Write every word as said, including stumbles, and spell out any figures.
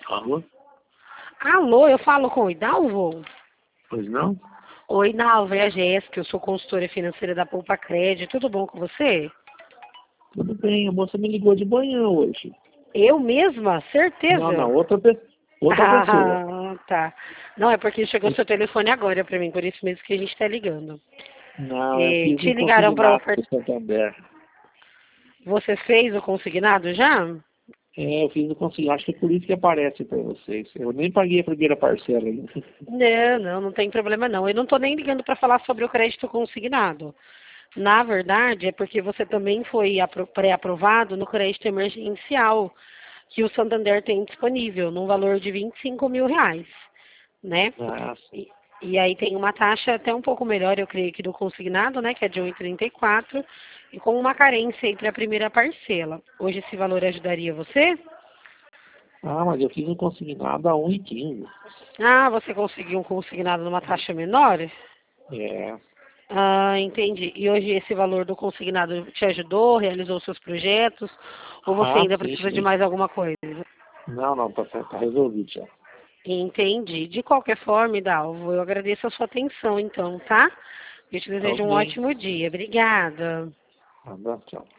Alô? Alô, eu falo com o Idalvo? Pois não? Oi, Idalvo, é a Jéssica, eu sou consultora financeira da Poupa Crédito, tudo bom com você? Tudo bem, a moça me ligou de manhã hoje. Eu mesma? Não, Certeza? não, outra, pe... outra pessoa. Ah, tá. Não, é porque chegou seu telefone agora pra mim, por isso mesmo que a gente tá ligando. Não, eu E fiz um te ligaram pra consignado ofertar. do Santander. Você fez o consignado já? É, eu fiz o consignado, acho que é por isso que aparece para vocês. Eu nem paguei a primeira parcela ainda. Não, não, não tem problema não. Eu não tô nem ligando pra falar sobre o crédito consignado. Na verdade, é porque você também foi apro- pré-aprovado no crédito emergencial que o Santander tem disponível, num valor de vinte e cinco mil reais, né? Ah, E, e aí tem uma taxa até um pouco melhor, eu creio que do consignado, né? Que é de um vírgula trinta e quatro, e com uma carência entre a primeira parcela. Hoje esse valor ajudaria você? ah, mas eu fiz um consignado a um e quinze. Ah, você conseguiu um consignado numa taxa menor? É. Ah, entendi. E hoje esse valor do consignado te ajudou, realizou seus projetos, ou você Ah, ainda sim, precisa de sim. mais alguma coisa? Não, não, tá, tá tá resolvido já. Entendi. De qualquer forma, Idalvo, eu agradeço a sua atenção, então, tá? Eu te Tá desejo um ok. ótimo dia. Obrigada. Abraço, tchau.